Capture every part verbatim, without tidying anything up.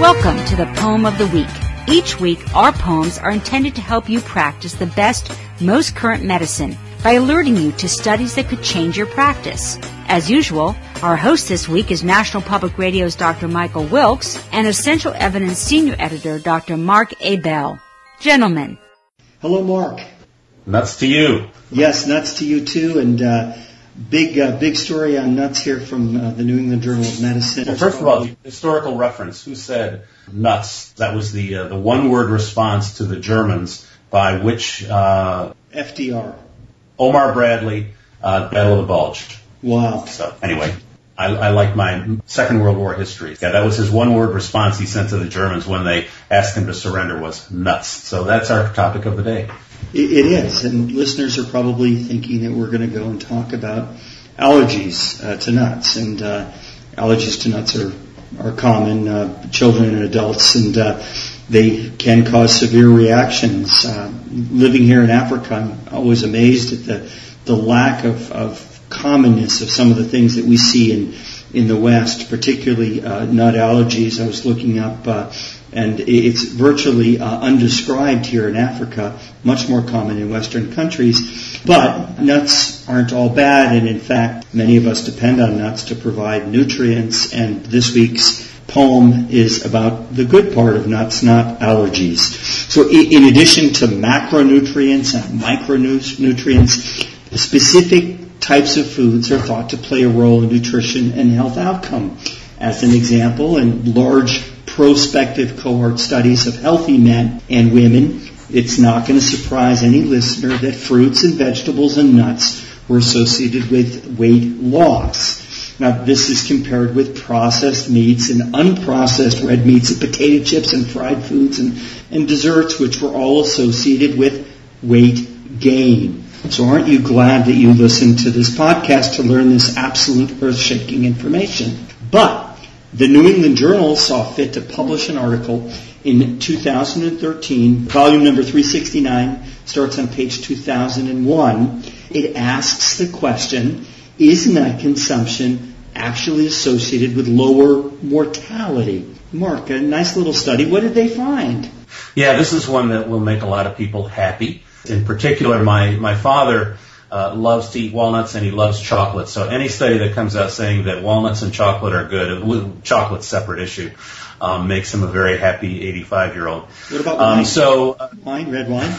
Welcome to the Poem of the Week. Each week, our poems are intended to help you practice the best, most current medicine by alerting you to studies that could change your practice. As usual, our host this week is National Public Radio's Doctor Michael Wilkes and Essential Evidence Senior Editor Doctor Mark A. Bell. Gentlemen. Hello, Mark. Nuts to you. Yes, nuts to you too, and uh, big uh, big story on nuts here from uh, the New England Journal of Medicine. Well, first of all, historical reference. Who said nuts? That was the uh, the one-word response to the Germans by which... Uh, F D R. Omar Bradley, uh, Battle of the Bulge. Wow. So anyway, I, I like my Second World War history. Yeah, that was his one-word response he sent to the Germans when they asked him to surrender was nuts. So that's our topic of the day. It is, and listeners are probably thinking that we're going to go and talk about allergies uh, to nuts, and uh, allergies to nuts are are common, uh, children and adults, and uh, they can cause severe reactions. Uh, living here in Africa, I'm always amazed at the the lack of, of commonness of some of the things that we see in in the West, particularly uh, nut allergies. I was looking up. Uh, And it's virtually uh, undescribed here in Africa, much more common in Western countries. But nuts aren't all bad, and in fact, many of us depend on nuts to provide nutrients. And this week's poem is about the good part of nuts, not allergies. So in addition to macronutrients and micronutrients, specific types of foods are thought to play a role in nutrition and health outcome. As an example, in large prospective cohort studies of healthy men and women, it's not going to surprise any listener that fruits and vegetables and nuts were associated with weight loss. Now, this is compared with processed meats and unprocessed red meats and potato chips and fried foods and, and desserts, which were all associated with weight gain. So aren't you glad that you listened to this podcast to learn this absolute earth-shaking information? But the New England Journal saw fit to publish an article in two thousand thirteen, volume number three sixty-nine, starts on page two thousand one. It asks the question, is nut consumption actually associated with lower mortality? Mark, a nice little study. What did they find? Yeah, this is one that will make a lot of people happy. In particular, my, my father Uh, loves to eat walnuts, and he loves chocolate. So any study that comes out saying that walnuts and chocolate are good, chocolate's separate issue, um, makes him a very happy eighty-five-year-old. What about wine? Um, so uh, wine, red wine?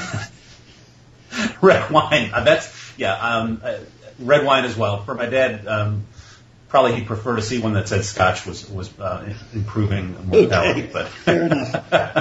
Red wine. Uh, that's, yeah, um, uh, red wine as well. For my dad, um, probably he'd prefer to see one that said Scotch was, was uh, improving mortality. Okay. But fair enough.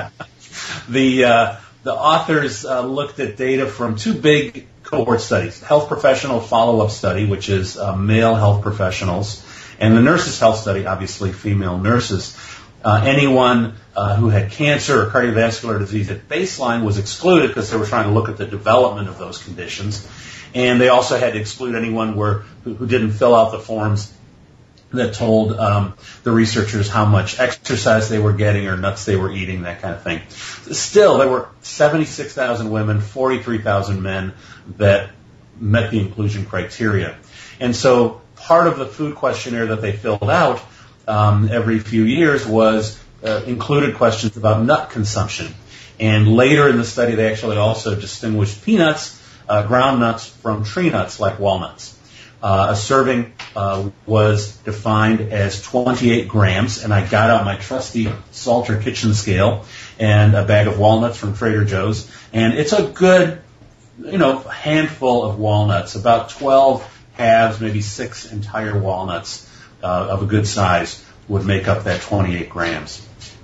the, uh, the authors uh, looked at data from two big cohort studies, health professional follow-up study, which is uh, male health professionals, and the nurses' health study, obviously female nurses. Uh, anyone uh, who had cancer or cardiovascular disease at baseline was excluded because they were trying to look at the development of those conditions. And they also had to exclude anyone where, who, who didn't fill out the forms that told um, the researchers how much exercise they were getting or nuts they were eating, that kind of thing. Still, there were seventy-six thousand women, forty-three thousand men that met the inclusion criteria. And so part of the food questionnaire that they filled out um, every few years was uh, included questions about nut consumption. And later in the study, they actually also distinguished peanuts, uh, ground nuts from tree nuts like walnuts. Uh, a serving uh, was defined as twenty-eight grams, and I got out my trusty Salter kitchen scale and a bag of walnuts from Trader Joe's, and it's a good, you know, handful of walnuts, about twelve halves, maybe six entire walnuts uh, of a good size would make up that twenty-eight grams.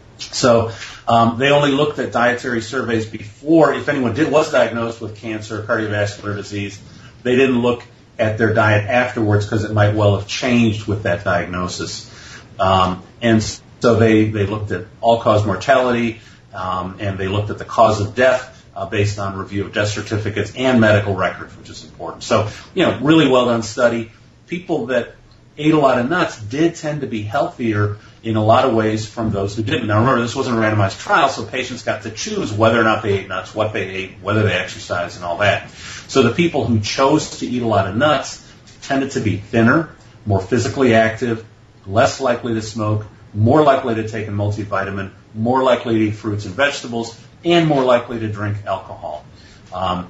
So um, they only looked at dietary surveys before, if anyone did was diagnosed with cancer or cardiovascular disease. They didn't look at their diet afterwards because it might well have changed with that diagnosis. Um, and so they, they looked at all-cause mortality, um, and they looked at the cause of death uh, based on review of death certificates and medical records, which is important. So, you know, really well-done study. People that ate a lot of nuts did tend to be healthier in a lot of ways from those who didn't. Now, remember, this wasn't a randomized trial, so patients got to choose whether or not they ate nuts, what they ate, whether they exercised, and all that. So the people who chose to eat a lot of nuts tended to be thinner, more physically active, less likely to smoke, more likely to take a multivitamin, more likely to eat fruits and vegetables, and more likely to drink alcohol. Um,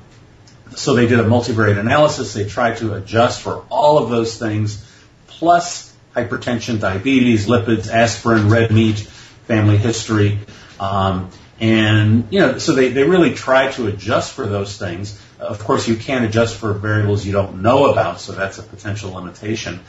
so they did a multivariate analysis. They tried to adjust for all of those things, plus hypertension, diabetes, lipids, aspirin, red meat, family history. Um, and, you know, so they, they really tried to adjust for those things. Of course, you can't adjust for variables you don't know about, so that's a potential limitation.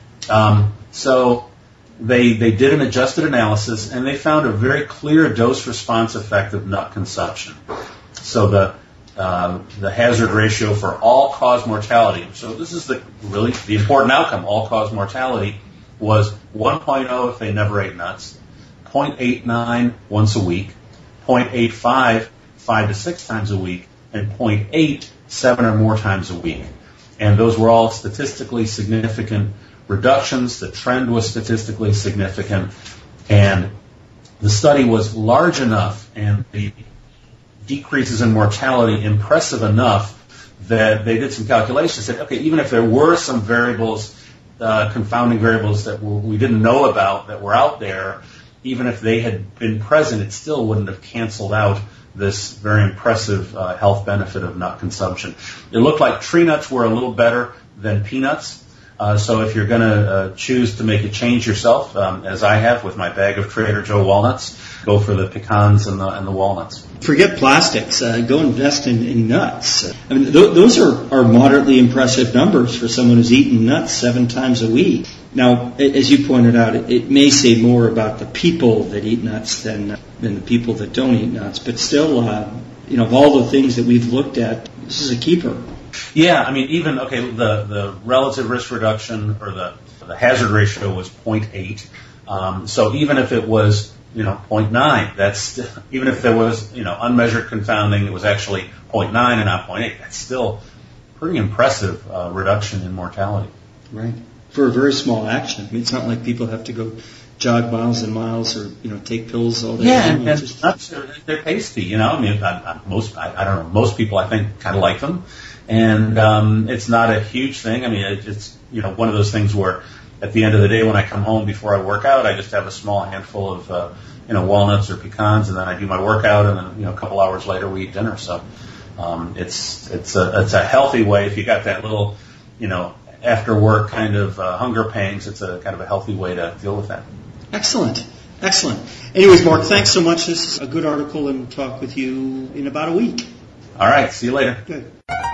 Um, so they they did an adjusted analysis, and they found a very clear dose-response effect of nut consumption. So the uh, the hazard ratio for all-cause mortality, so this is the really the important outcome, all-cause mortality, was one point oh if they never ate nuts, zero point eight nine once a week, zero point eight five five to six times a week, and zero point eight seven or more times a week. And those were all statistically significant reductions. The trend was statistically significant, and the study was large enough and the decreases in mortality impressive enough that they did some calculations, said, okay, even if there were some variables, uh, confounding variables that we didn't know about that were out there, even if they had been present, it still wouldn't have canceled out this very impressive uh, health benefit of nut consumption. It looked like tree nuts were a little better than peanuts. Uh, so if you're going to uh, choose to make a change yourself, um, as I have with my bag of Trader Joe walnuts, go for the pecans and the, and the walnuts. Forget plastics. Uh, go invest in, in nuts. I mean, th- those are, are moderately impressive numbers for someone who's eaten nuts seven times a week. Now, as you pointed out, it, it may say more about the people that eat nuts than than the people that don't eat nuts. But still, uh, you know, of all the things that we've looked at, this is a keeper. Yeah, I mean, even, okay, the, the relative risk reduction or the, the hazard ratio was zero point eight. Um, so even if it was, you know, zero point nine, that's, even if there was, you know, unmeasured confounding, it was actually zero point nine and not zero point eight, that's still pretty impressive uh, reduction in mortality. Right. For a very small action. I mean, it's not like people have to go jog miles and miles or, you know, take pills all day. Yeah, and, and just... nuts, they're tasty, you know. I mean, I, I, most, I, I don't know, most people, I think, kind of like them. And um, it's not a huge thing. I mean, it, it's, you know, one of those things where at the end of the day when I come home before I work out, I just have a small handful of, uh, you know, walnuts or pecans, and then I do my workout, and then, you know, a couple hours later we eat dinner. So um, it's it's a it's a healthy way. If you got that little, you know, after work kind of uh, hunger pangs, it's a kind of a healthy way to deal with that. Excellent. Excellent. Anyways, Mark, thanks so much. This is a good article, and we'll talk with you in about a week. All right. See you later. Good.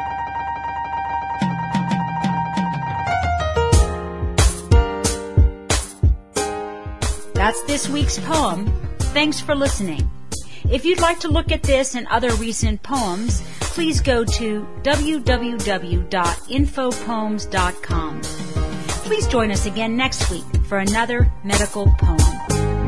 That's this week's poem. Thanks for listening. If you'd like to look at this and other recent poems, please go to w w w dot info poems dot com. Please join us again next week for another medical poem.